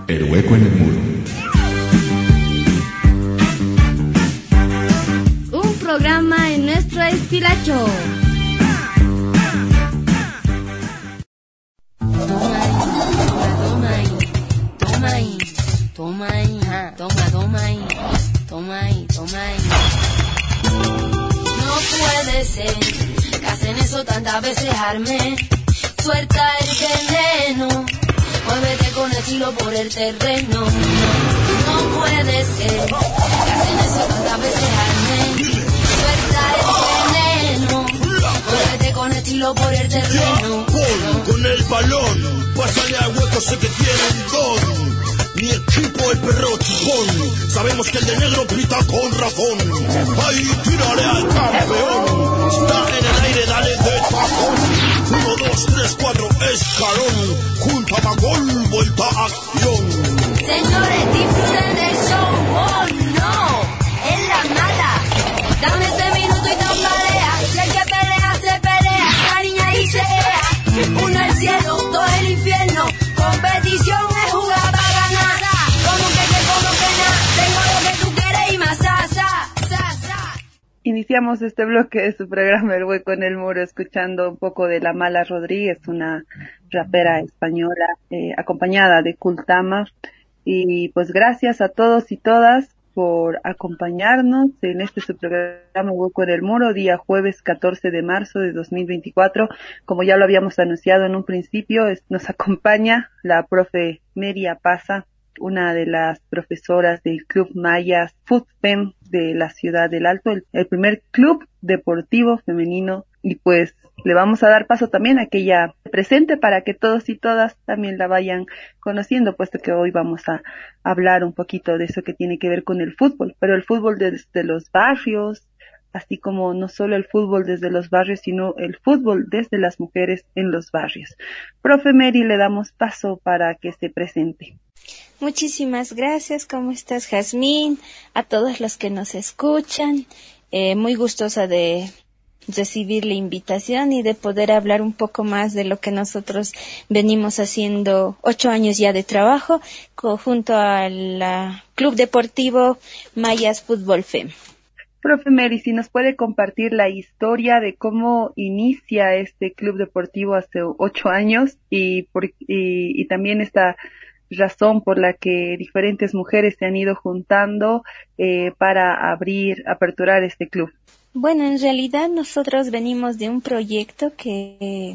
El hueco en el muro. Un programa en nuestro estilacho. Toma ahí, toma ahí. No puede ser que hacen eso tantas veces, Arme. Suelta el veneno, muévete con estilo por el terreno. No puede ser que hacen eso tantas veces, Arme. Suelta el veneno, muévete con estilo por el terreno. Con el balón, pásale al hueco, sé que tienen don. Mi equipo es perro chupón, sabemos que el de negro grita con razón. ¡Ay, tírale al campeón! Está en el aire, dale de tajón. 1, 2, 3, 4, escalón. Junta pa' gol, vuelta a acción. Señores, disfruten del show. ¡Oh, no! ¡Es la mala! Dame ese minuto y tambalea. Si hay que pelear, se pelea. La niña ahí se ea. Uno el cielo, dos el infierno. Competición es jugar para ganar. Como que nada. Tengo lo que tú quieres y más. Iniciamos este bloque de su programa El Hueco en el Muro escuchando un poco de La Mala Rodríguez, una rapera española acompañada de Kultama. Y pues gracias a todos y todas por acompañarnos en este su programa Hueco en el Muro, día jueves 14 de marzo de 2024. Como ya lo habíamos anunciado en un principio, nos acompaña la profe Meria Paza, una de las profesoras del Club Mayas FUTFEM de la Ciudad del Alto, el primer club deportivo femenino, y pues le vamos a dar paso también a que ella presente para que todos y todas también la vayan conociendo, puesto que hoy vamos a hablar un poquito de eso que tiene que ver con el fútbol, pero el fútbol desde los barrios, así como no solo el fútbol desde los barrios, sino el fútbol desde las mujeres en los barrios. Profe Mary, le damos paso para que se presente. Muchísimas gracias. ¿Cómo estás, Jazmín? A todos los que nos escuchan, muy gustosa de recibir la invitación y de poder hablar un poco más de lo que nosotros venimos haciendo 8 años ya de trabajo junto al Club Deportivo Mayas Fútbol Fem. Profe Mary, si nos puede compartir la historia de cómo inicia este club deportivo hace 8 años y también esta razón por la que diferentes mujeres se han ido juntando para aperturar este club. Bueno, en realidad nosotros venimos de un proyecto que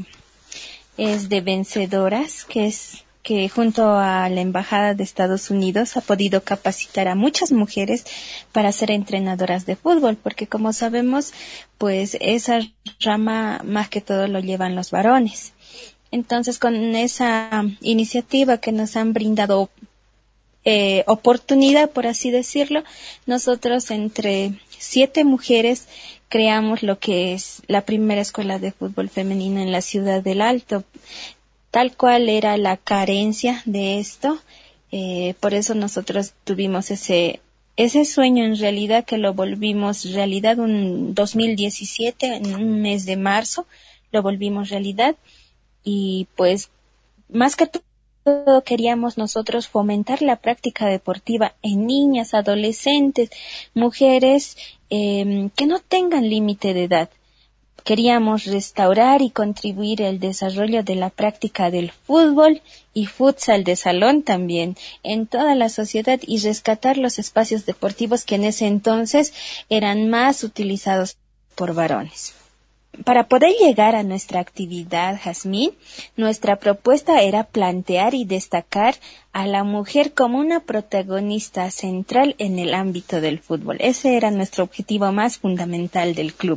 es de vencedoras, que junto a la Embajada de Estados Unidos ha podido capacitar a muchas mujeres para ser entrenadoras de fútbol, porque como sabemos, pues esa rama más que todo lo llevan los varones. Entonces, con esa iniciativa que nos han brindado oportunidad, por así decirlo, nosotros entre 7 mujeres creamos lo que es la primera escuela de fútbol femenino en la Ciudad del Alto. Tal cual era la carencia de esto, por eso nosotros tuvimos ese sueño en realidad, que lo volvimos realidad en 2017, en un mes de marzo, lo volvimos realidad. Y pues más que todo queríamos nosotros fomentar la práctica deportiva en niñas, adolescentes, mujeres que no tengan límite de edad. Queríamos restaurar y contribuir al desarrollo de la práctica del fútbol y futsal de salón también en toda la sociedad y rescatar los espacios deportivos que en ese entonces eran más utilizados por varones. Para poder llegar a nuestra actividad, Jazmín, nuestra propuesta era plantear y destacar a la mujer como una protagonista central en el ámbito del fútbol. Ese era nuestro objetivo más fundamental del club.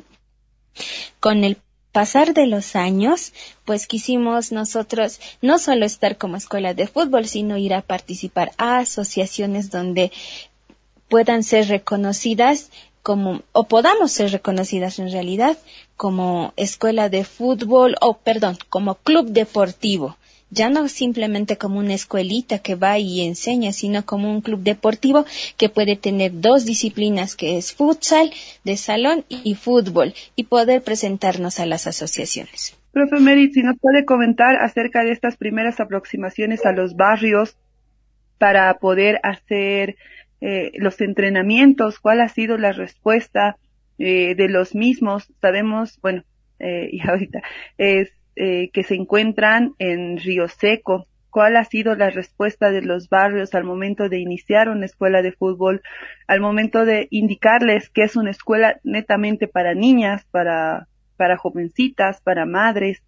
Con el pasar de los años, pues quisimos nosotros no solo estar como escuela de fútbol, sino ir a participar a asociaciones donde puedan ser reconocidas podamos ser reconocidas en realidad como escuela de fútbol como club deportivo. Ya no simplemente como una escuelita que va y enseña, sino como un club deportivo que puede tener 2 disciplinas, que es futsal de salón y fútbol, y poder presentarnos a las asociaciones. Profe Mary, si nos puede comentar acerca de estas primeras aproximaciones a los barrios, para poder hacer los entrenamientos. ¿Cuál ha sido la respuesta de los mismos? Sabemos, bueno, y ahorita es que se encuentran en Río Seco. ¿Cuál ha sido la respuesta de los barrios al momento de iniciar una escuela de fútbol, al momento de indicarles que es una escuela netamente para niñas, para jovencitas, para madres?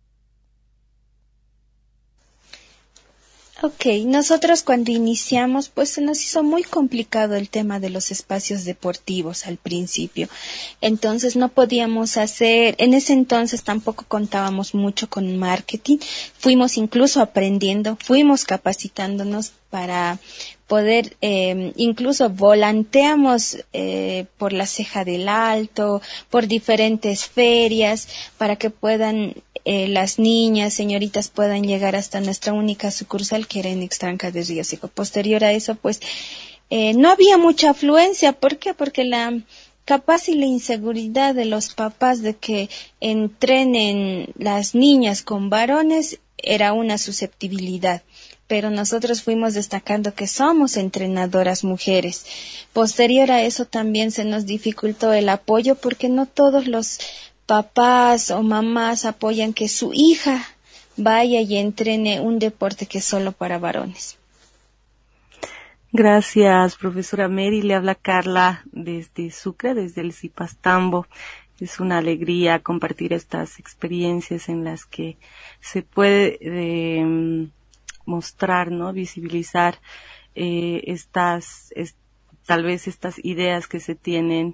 Ok, nosotros cuando iniciamos, pues se nos hizo muy complicado el tema de los espacios deportivos al principio. Entonces no podíamos hacer, en ese entonces tampoco contábamos mucho con marketing. Fuimos incluso aprendiendo, fuimos capacitándonos para poder, incluso volanteamos por la Ceja del Alto, por diferentes ferias, para que puedan las niñas, señoritas puedan llegar hasta nuestra única sucursal, que era en Ixtranca de Río Seco. Posterior a eso, pues, no había mucha afluencia. ¿Por qué? Porque capaz y la inseguridad de los papás de que entrenen las niñas con varones era una susceptibilidad. Pero nosotros fuimos destacando que somos entrenadoras mujeres. Posterior a eso también se nos dificultó el apoyo porque no todos los papás o mamás apoyan que su hija vaya y entrene un deporte que es solo para varones. Gracias, profesora Mary. Le habla Carla desde Sucre, desde el Zipastambo. Es una alegría compartir estas experiencias en las que se puede mostrar, ¿no? Visibilizar tal vez estas ideas que se tienen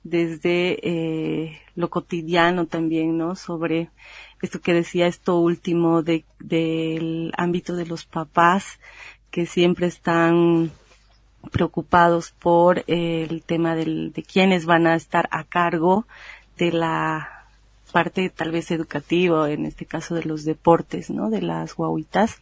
desde lo cotidiano también, ¿no? Sobre esto que decía, esto último del ámbito de los papás, que siempre están preocupados por el tema de quiénes van a estar a cargo de la parte tal vez educativa, en este caso de los deportes, ¿no? De las guaguitas.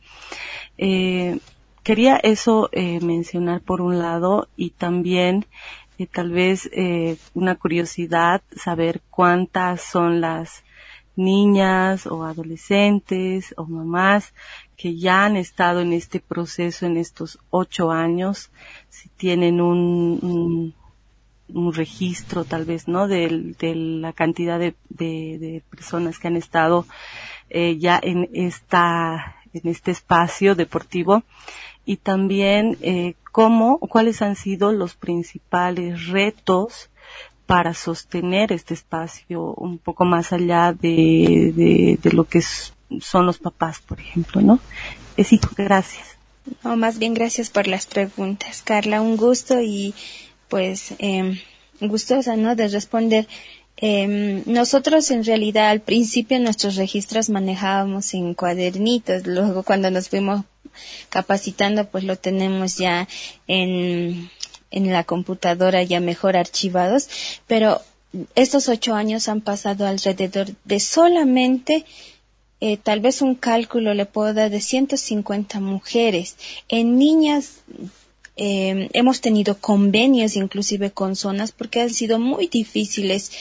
Quería eso mencionar por un lado, y también tal vez una curiosidad, saber cuántas son las niñas o adolescentes o mamás que ya han estado en este proceso en estos 8 años, si tienen un registro tal vez, ¿no? De la cantidad de personas que han estado ya en este espacio deportivo, y también cuáles han sido los principales retos para sostener este espacio un poco más allá de lo que son los papás, por ejemplo, ¿no? Sí, gracias. No, más bien gracias por las preguntas, Carla. Un gusto y pues gustosa, ¿no? De responder. Nosotros en realidad al principio nuestros registros manejábamos en cuadernitos, luego cuando nos fuimos capacitando pues lo tenemos ya en la computadora ya mejor archivados, pero estos 8 años han pasado alrededor de solamente tal vez un cálculo le puedo dar de 150 mujeres. En niñas hemos tenido convenios inclusive con zonas porque han sido muy difíciles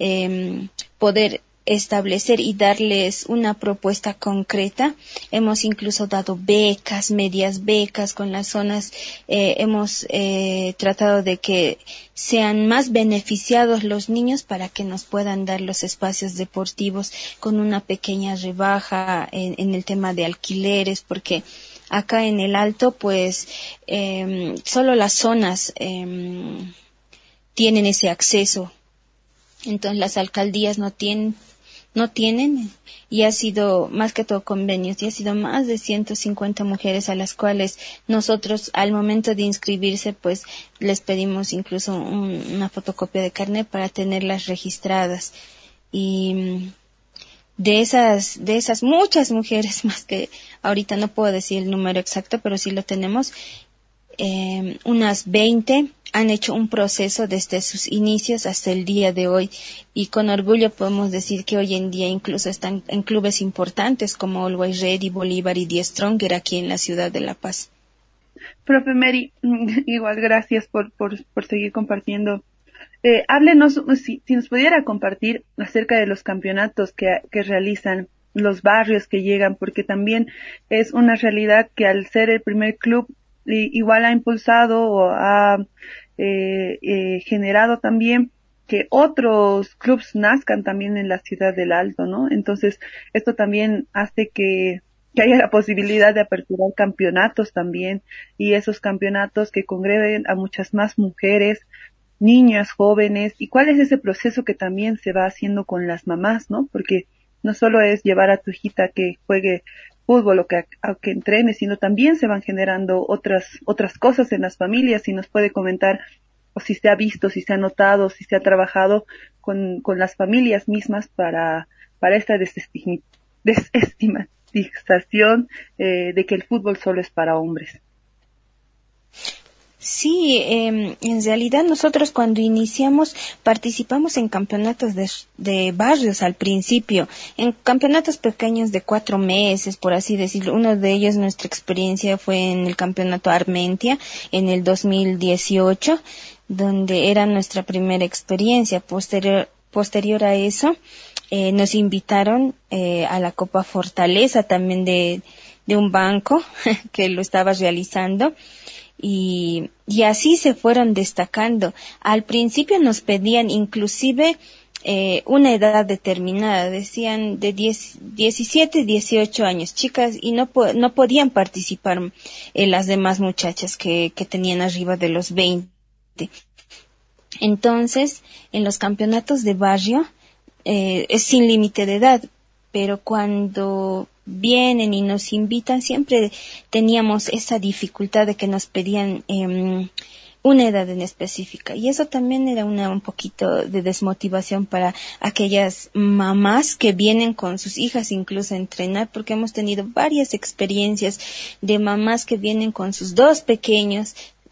poder establecer y darles una propuesta concreta. Hemos incluso dado becas, medias becas con las zonas. Hemos tratado de que sean más beneficiados los niños para que nos puedan dar los espacios deportivos con una pequeña rebaja en el tema de alquileres, porque acá en el Alto, pues, solo las zonas tienen ese acceso. Entonces las alcaldías no tienen, y ha sido más que todo convenios, y ha sido más de 150 mujeres a las cuales nosotros al momento de inscribirse pues les pedimos incluso una fotocopia de carnet para tenerlas registradas. Y de esas muchas mujeres, más que ahorita no puedo decir el número exacto, pero sí lo tenemos, unas 20 han hecho un proceso desde sus inicios hasta el día de hoy, y con orgullo podemos decir que hoy en día incluso están en clubes importantes como Always Ready, Bolívar y Die Stronger aquí en la ciudad de La Paz. Profe Mary, igual gracias por seguir compartiendo. Háblenos, si nos pudiera compartir acerca de los campeonatos que realizan, los barrios que llegan, porque también es una realidad que al ser el primer club igual ha impulsado o ha generado también que otros clubs nazcan también en la ciudad del Alto, ¿no? Entonces, esto también hace que haya la posibilidad de aperturar campeonatos también, y esos campeonatos que congreguen a muchas más mujeres, niñas, jóvenes, y cuál es ese proceso que también se va haciendo con las mamás, ¿no? Porque no solo es llevar a tu hijita que juegue fútbol o que entrene, sino también se van generando otras cosas en las familias, y nos puede comentar o si se ha visto, si se ha notado, si se ha trabajado con las familias mismas para esta desestigmatización de que el fútbol solo es para hombres. Sí, en realidad nosotros cuando iniciamos participamos en campeonatos de barrios al principio, en campeonatos pequeños de 4 meses, por así decirlo. Uno de ellos, nuestra experiencia fue en el campeonato Armentia en el 2018, donde era nuestra primera experiencia. Posterior a eso, nos invitaron a la Copa Fortaleza también de un banco que lo estaba realizando. Y así se fueron destacando. Al principio nos pedían inclusive una edad determinada, decían de 17, 18 años, chicas, y no podían participar las demás muchachas que tenían arriba de los 20. Entonces, en los campeonatos de barrio es sin límite de edad, pero cuando vienen y nos invitan, siempre teníamos esa dificultad de que nos pedían una edad en específica, y eso también era un poquito de desmotivación para aquellas mamás que vienen con sus hijas incluso a entrenar, porque hemos tenido varias experiencias de mamás que vienen con sus 2 pequeños.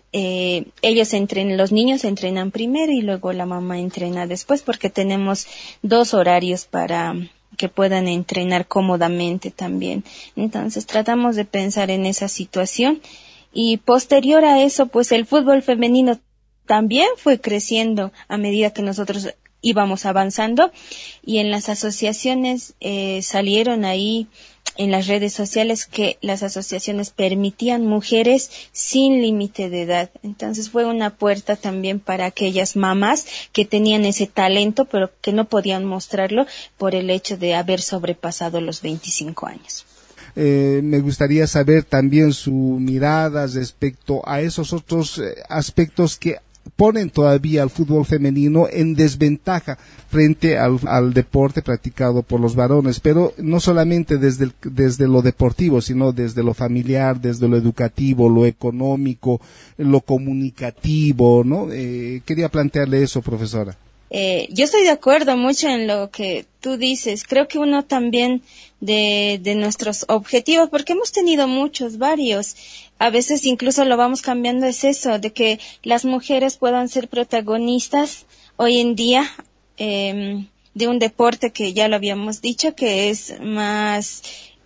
Los niños entrenan primero y luego la mamá entrena después, porque tenemos 2 horarios para que puedan entrenar cómodamente también. Entonces tratamos de pensar en esa situación, y posterior a eso, pues el fútbol femenino también fue creciendo a medida que nosotros íbamos avanzando, y en las asociaciones salieron ahí en las redes sociales que las asociaciones permitían mujeres sin límite de edad. Entonces fue una puerta también para aquellas mamás que tenían ese talento pero que no podían mostrarlo por el hecho de haber sobrepasado los 25 años. Me gustaría saber también su mirada respecto a esos otros aspectos que ponen todavía al fútbol femenino en desventaja frente al deporte practicado por los varones, pero no solamente desde lo deportivo, sino desde lo familiar, desde lo educativo, lo económico, lo comunicativo, ¿no? Quería plantearle eso, profesora. Yo estoy de acuerdo mucho en lo que tú dices. Creo que uno también de nuestros objetivos, porque hemos tenido varios, a veces incluso lo vamos cambiando, es eso, de que las mujeres puedan ser protagonistas hoy en día de un deporte que ya lo habíamos dicho, que es más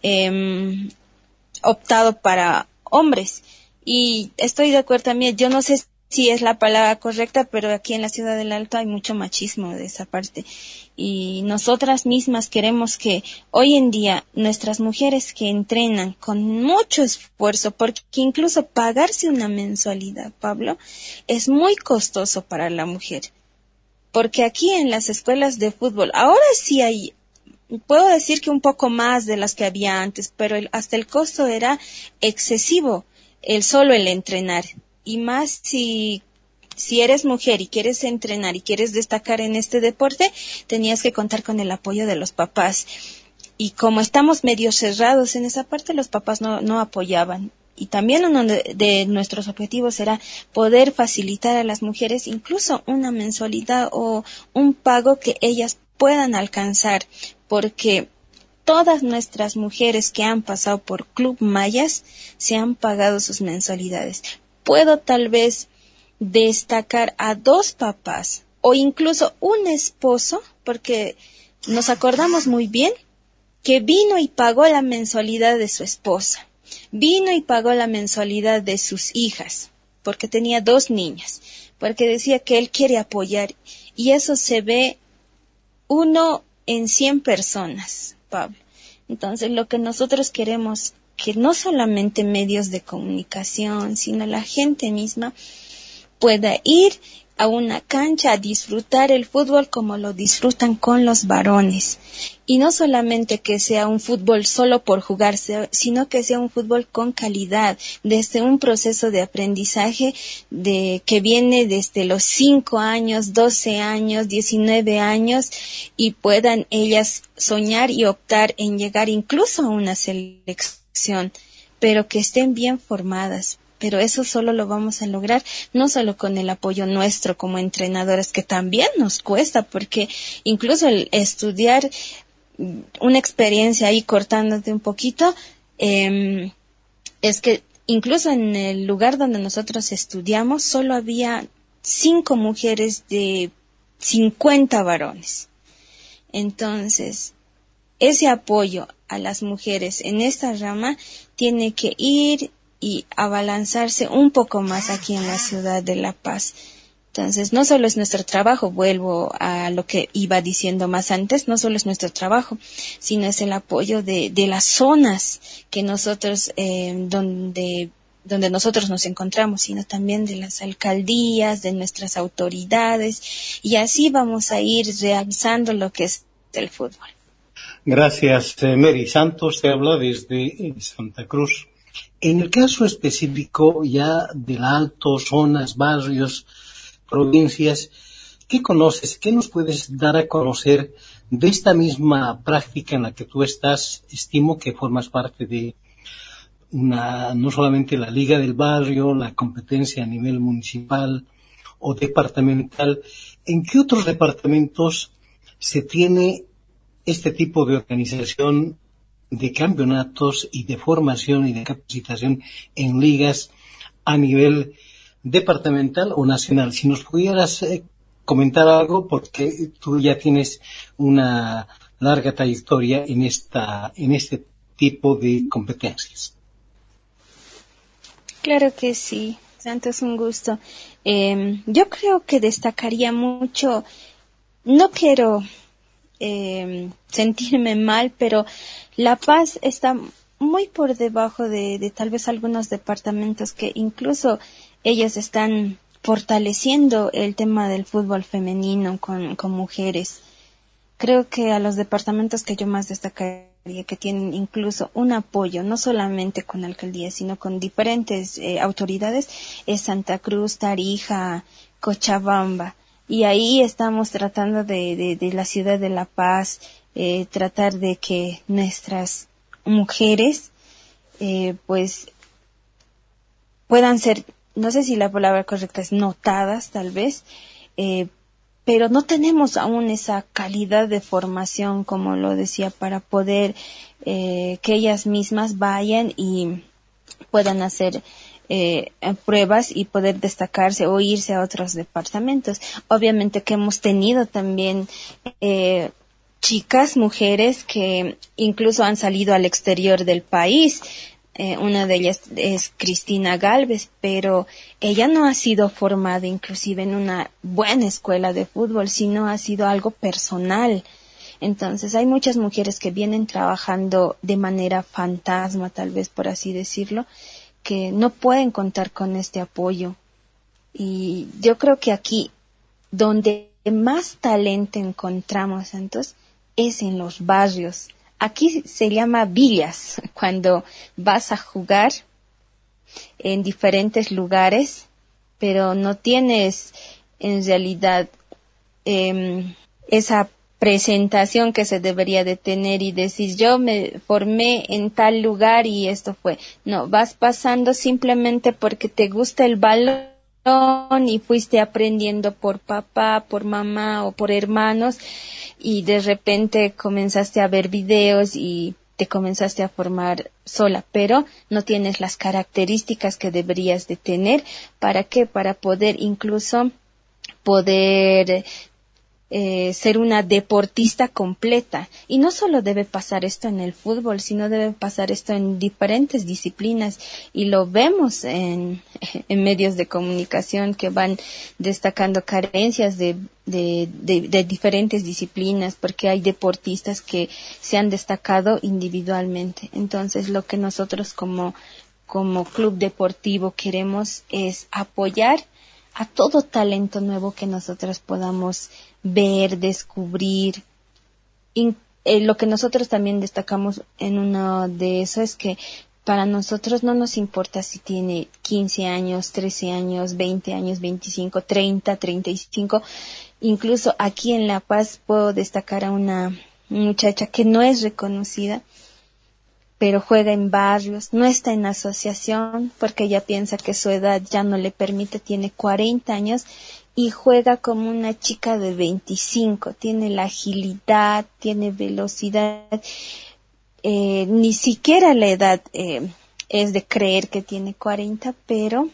optado para hombres. Y estoy de acuerdo también, yo no sé si es la palabra correcta, pero aquí en la Ciudad del Alto hay mucho machismo de esa parte. Y nosotras mismas queremos que hoy en día nuestras mujeres que entrenan con mucho esfuerzo, porque incluso pagarse una mensualidad, Pablo, es muy costoso para la mujer. Porque aquí en las escuelas de fútbol, ahora sí hay, puedo decir que un poco más de las que había antes, pero hasta el costo era excesivo, solo el entrenar. Y más si eres mujer y quieres entrenar y quieres destacar en este deporte, tenías que contar con el apoyo de los papás. Y como estamos medio cerrados en esa parte, los papás no apoyaban. Y también uno de nuestros objetivos era poder facilitar a las mujeres incluso una mensualidad o un pago que ellas puedan alcanzar, porque todas nuestras mujeres que han pasado por Club Mayas se han pagado sus mensualidades. Puedo tal vez destacar a 2 papás o incluso un esposo, porque nos acordamos muy bien que vino y pagó la mensualidad de su esposa, vino y pagó la mensualidad de sus hijas, porque tenía 2 niñas, porque decía que él quiere apoyar, y eso se ve 1 en 100 personas, Pablo. Entonces lo que nosotros queremos que no solamente medios de comunicación, sino la gente misma pueda ir a una cancha a disfrutar el fútbol como lo disfrutan con los varones. Y no solamente que sea un fútbol solo por jugarse, sino que sea un fútbol con calidad, desde un proceso de aprendizaje que viene desde los 5 años, 12 años, 19 años, y puedan ellas soñar y optar en llegar incluso a una selección, pero que estén bien formadas. Pero eso solo lo vamos a lograr no solo con el apoyo nuestro como entrenadores, que también nos cuesta, porque incluso el estudiar una experiencia ahí cortándote un poquito, es que incluso en el lugar donde nosotros estudiamos solo había 5 mujeres de 50 varones. Entonces, ese apoyo a las mujeres en esta rama tiene que ir y abalanzarse un poco más aquí en la ciudad de La Paz. Entonces, no solo es nuestro trabajo, vuelvo a lo que iba diciendo más antes, no solo es nuestro trabajo, sino es el apoyo de las zonas que nosotros, donde nosotros nos encontramos, sino también de las alcaldías, de nuestras autoridades, y así vamos a ir realzando lo que es el fútbol. Gracias, Mary Santos, te habla desde Santa Cruz. En el caso específico ya del Alto, zonas, barrios, provincias, ¿qué conoces? ¿Qué nos puedes dar a conocer de esta misma práctica en la que tú estás? Estimo que formas parte de no solamente la Liga del Barrio, la competencia a nivel municipal o departamental. ¿En qué otros departamentos se tiene este tipo de organización de campeonatos y de formación y de capacitación en ligas a nivel departamental o nacional? Si nos pudieras comentar algo, porque tú ya tienes una larga trayectoria en este tipo de competencias. Claro que sí, Santo, es un gusto. Yo creo que destacaría mucho, no quiero sentirme mal, pero La Paz está muy por debajo de tal vez algunos departamentos que incluso ellos están fortaleciendo el tema del fútbol femenino con mujeres. Creo que a los departamentos que yo más destacaría, que tienen incluso un apoyo, no solamente con la alcaldía, sino con diferentes autoridades, es Santa Cruz, Tarija, Cochabamba. Y ahí estamos tratando de la ciudad de La Paz, tratar de que nuestras mujeres pues puedan ser, no sé si la palabra correcta es notadas tal vez, pero no tenemos aún esa calidad de formación, como lo decía, para poder que ellas mismas vayan y puedan hacer pruebas y poder destacarse o irse a otros departamentos. Obviamente que hemos tenido también chicas, mujeres que incluso han salido al exterior del país. Una de ellas es Cristina Galvez, pero ella no ha sido formada inclusive en una buena escuela de fútbol, sino ha sido algo personal. Entonces hay muchas mujeres que vienen trabajando de manera fantasma, tal vez por así decirlo, que no pueden contar con este apoyo. Y yo creo que aquí, donde más talento encontramos, entonces, es en los barrios. Aquí se llama villas, cuando vas a jugar en diferentes lugares, pero no tienes en realidad esa presentación que se debería de tener y decir yo me formé en tal lugar y esto fue. No, vas pasando simplemente porque te gusta el balón y fuiste aprendiendo por papá, por mamá o por hermanos y de repente comenzaste a ver videos y te comenzaste a formar sola, pero no tienes las características que deberías de tener. ¿Para qué? Para poder incluso ser una deportista completa. Y no solo debe pasar esto en el fútbol, sino debe pasar esto en diferentes disciplinas. Y lo vemos en medios de comunicación que van destacando carencias de diferentes disciplinas, porque hay deportistas que se han destacado individualmente. Entonces, lo que nosotros como club deportivo queremos es apoyar a todo talento nuevo que nosotros podamos ver, descubrir. Lo que nosotros también destacamos en uno de eso es que para nosotros no nos importa si tiene 15 años, 13 años, 20 años, 25, 30, 35. Incluso aquí en La Paz puedo destacar a una muchacha que no es reconocida, pero juega en barrios, no está en asociación porque ella piensa que su edad ya no le permite, tiene 40 años y juega como una chica de 25, tiene la agilidad, tiene velocidad, ni siquiera la edad es de creer que tiene 40, pero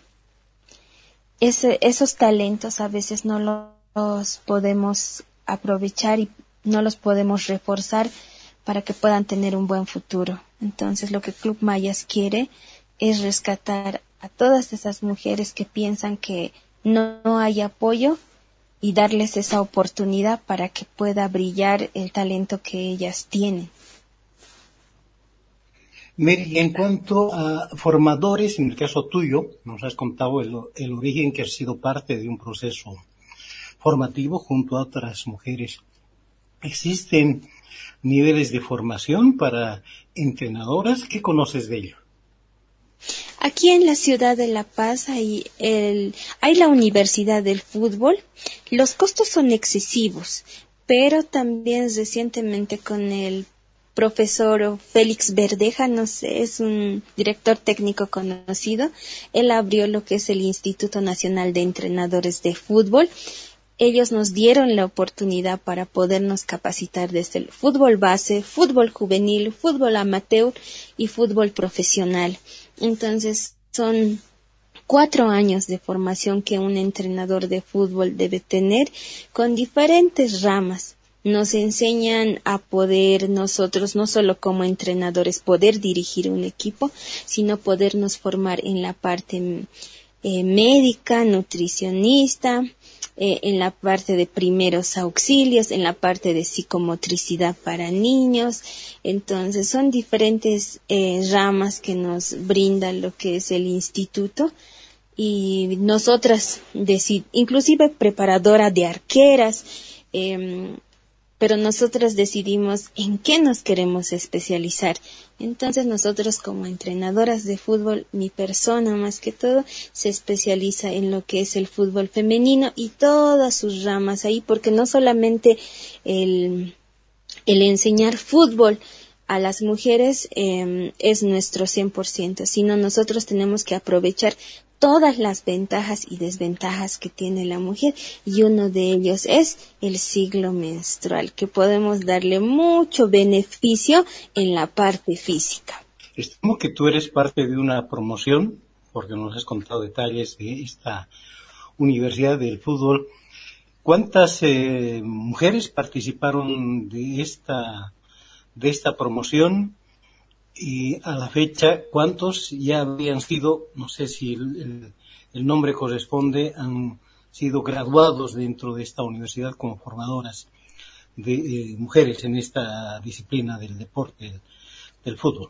esos talentos a veces no los podemos aprovechar y no los podemos reforzar para que puedan tener un buen futuro. Entonces, lo que Club Mayas quiere es rescatar a todas esas mujeres que piensan que no hay apoyo y darles esa oportunidad para que pueda brillar el talento que ellas tienen. Mary, en cuanto a formadores, en el caso tuyo, nos has contado el origen que has sido parte de un proceso formativo junto a otras mujeres. ¿Existen niveles de formación para entrenadoras? ¿Qué conoces de ello? Aquí en la ciudad de La Paz hay la Universidad del Fútbol. Los costos son excesivos, pero también recientemente con el profesor Félix Verdeja, no sé, es un director técnico conocido, él abrió lo que es el Instituto Nacional de Entrenadores de Fútbol. Ellos nos dieron la oportunidad para podernos capacitar desde el fútbol base, fútbol juvenil, fútbol amateur y fútbol profesional. Entonces, son 4 años de formación que un entrenador de fútbol debe tener con diferentes ramas. Nos enseñan a poder nosotros, no solo como entrenadores, poder dirigir un equipo, sino podernos formar en la parte médica, nutricionista, en la parte de primeros auxilios, en la parte de psicomotricidad para niños. Entonces son diferentes ramas que nos brinda lo que es el instituto, y nosotras, inclusive preparadora de arqueras, pero nosotros decidimos en qué nos queremos especializar. Entonces nosotros como entrenadoras de fútbol, mi persona más que todo, se especializa en lo que es el fútbol femenino y todas sus ramas ahí, porque no solamente el enseñar fútbol a las mujeres es nuestro 100%, sino nosotros tenemos que aprovechar todas las ventajas y desventajas que tiene la mujer, y uno de ellos es el ciclo menstrual, que podemos darle mucho beneficio en la parte física. Estimo que tú eres parte de una promoción, porque nos has contado detalles de esta Universidad del Fútbol. ¿Cuántas mujeres participaron de esta promoción? Y a la fecha, ¿cuántos ya habían sido, no sé si el nombre corresponde, han sido graduados dentro de esta universidad como formadoras de mujeres en esta disciplina del deporte, del fútbol?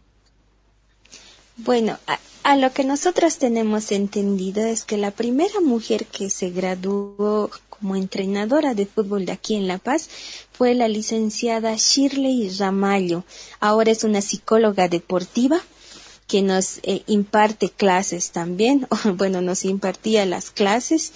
Bueno, a lo que nosotras tenemos entendido es que la primera mujer que se graduó como entrenadora de fútbol de aquí en La Paz fue la licenciada Shirley Ramallo. Ahora es una psicóloga deportiva que nos imparte clases también, bueno, nos impartía las clases.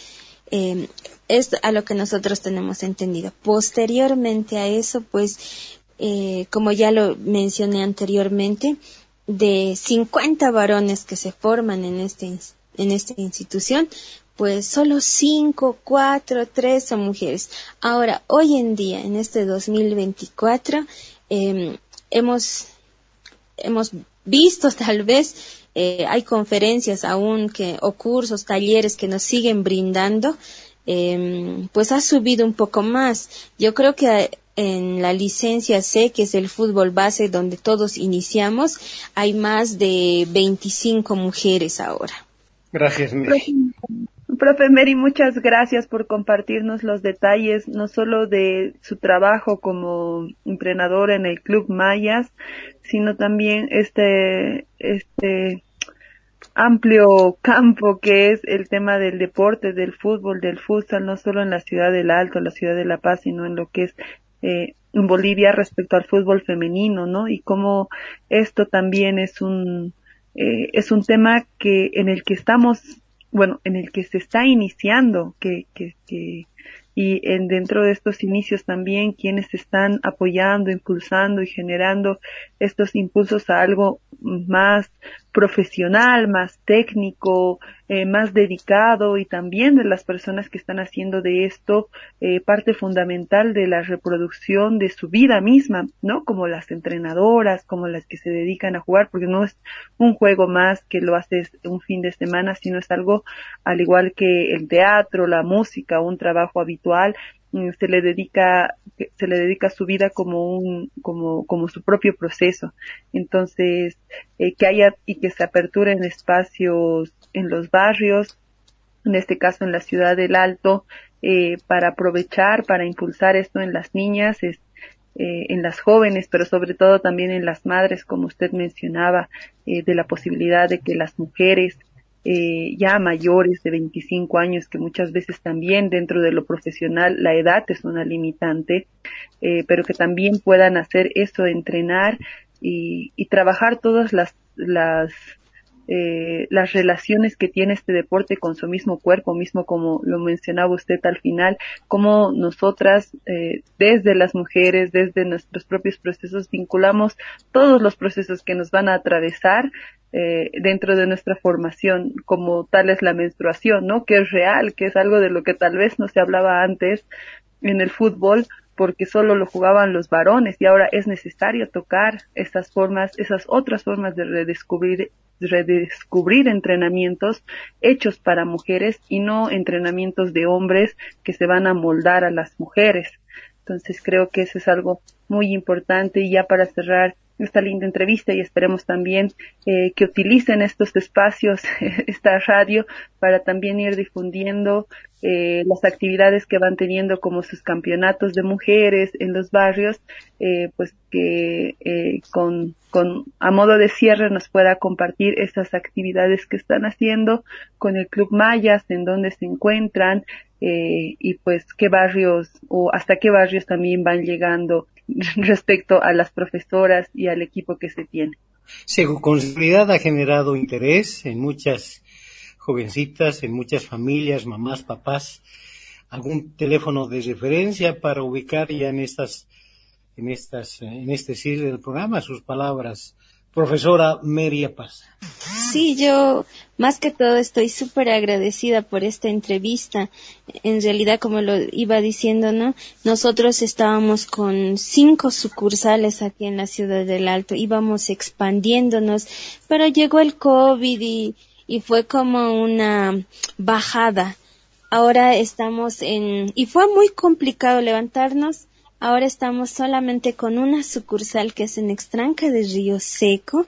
Es a lo que nosotros tenemos entendido. Posteriormente a eso, pues, como ya lo mencioné anteriormente, de 50 varones que se forman en esta institución, pues solo 5, 4, 3 son mujeres. Ahora, hoy en día, en este 2024, hemos visto tal vez, hay conferencias aún o cursos, talleres que nos siguen brindando pues ha subido un poco más. Yo creo que en la licencia C, que es el fútbol base donde todos iniciamos, hay más de 25 mujeres ahora. Gracias, Mary. Profe Mary, muchas gracias por compartirnos los detalles, no solo de su trabajo como entrenadora en el Club Mayas, sino también este amplio campo que es el tema del deporte, del fútbol, del futsal, no solo en la ciudad del Alto, la ciudad de La Paz, sino en lo que es en Bolivia respecto al fútbol femenino, ¿no? Y cómo esto también es un tema en el que se está iniciando, y dentro de estos inicios también quienes están apoyando, impulsando y generando estos impulsos a algo más profesional, más técnico, más dedicado, y también de las personas que están haciendo de esto parte fundamental de la reproducción de su vida misma, ¿no? Como las entrenadoras, como las que se dedican a jugar, porque no es un juego más que lo haces un fin de semana, sino es algo al igual que el teatro, la música, un trabajo habitual. Se le dedica su vida como su propio proceso. Entonces, que haya y que se aperturen espacios en los barrios, en este caso en la ciudad del Alto, para aprovechar, para impulsar esto en las niñas, en las jóvenes, pero sobre todo también en las madres, como usted mencionaba, de la posibilidad de que las mujeres ya mayores de 25 años, que muchas veces también dentro de lo profesional la edad es una limitante, pero que también puedan hacer eso, entrenar y trabajar todas las relaciones que tiene este deporte con su mismo cuerpo, mismo como lo mencionaba usted al final, como nosotras, desde las mujeres, desde nuestros propios procesos, vinculamos todos los procesos que nos van a atravesar dentro de nuestra formación, como tal es la menstruación, ¿no? Que es real, que es algo de lo que tal vez no se hablaba antes en el fútbol, porque solo lo jugaban los varones, y ahora es necesario tocar esas otras formas de redescubrir entrenamientos hechos para mujeres y no entrenamientos de hombres que se van a moldar a las mujeres. Entonces creo que eso es algo muy importante. Y ya para cerrar esta linda entrevista, y esperemos también que utilicen estos espacios, esta radio, para también ir difundiendo las actividades que van teniendo, como sus campeonatos de mujeres en los barrios, pues que a modo de cierre nos pueda compartir estas actividades que están haciendo con el Club Mayas, en dónde se encuentran, y pues qué barrios o hasta qué barrios también van llegando respecto a las profesoras y al equipo que se tiene. Sí, con seguridad ha generado interés en muchas jovencitas, en muchas familias, mamás, papás. ¿Algún teléfono de referencia para ubicar ya en este cierre del programa sus palabras? Profesora Mary Paz. Sí, yo más que todo estoy súper agradecida por esta entrevista. En realidad, como lo iba diciendo, ¿no? Nosotros estábamos con 5 sucursales aquí en la ciudad del Alto, íbamos expandiéndonos, pero llegó el COVID y fue como una bajada. Ahora estamos y fue muy complicado levantarnos. Ahora estamos solamente con una sucursal que es en Extranca de Río Seco,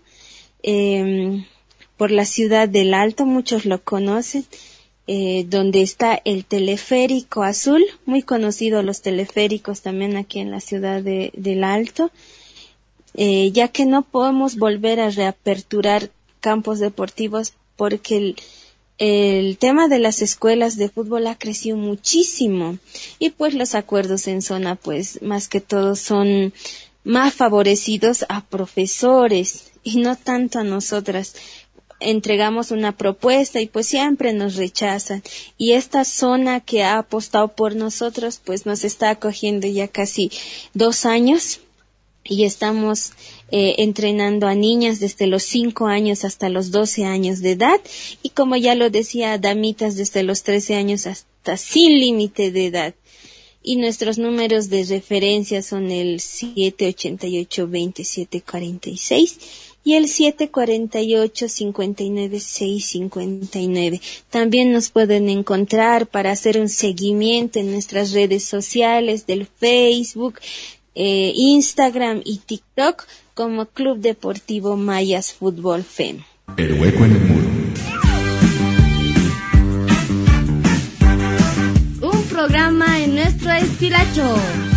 por la ciudad del Alto, muchos lo conocen, donde está el teleférico azul, muy conocido los teleféricos también aquí en la ciudad del Alto, ya que no podemos volver a reaperturar campos deportivos porque el tema de las escuelas de fútbol ha crecido muchísimo, y pues los acuerdos en zona pues más que todo son más favorecidos a profesores y no tanto a nosotras. Entregamos una propuesta y pues siempre nos rechazan, y esta zona que ha apostado por nosotros pues nos está acogiendo ya casi 2 años y estamos entrenando a niñas desde los 5 años hasta los 12 años de edad, y como ya lo decía, damitas desde los 13 años hasta sin límite de edad. Y nuestros números de referencia son el 788-2746 y el 748-59-659. También nos pueden encontrar para hacer un seguimiento en nuestras redes sociales del Facebook, Instagram y TikTok como Club Deportivo Mayas Fútbol Fem. El hueco en el muro. Un programa en nuestro estilacho.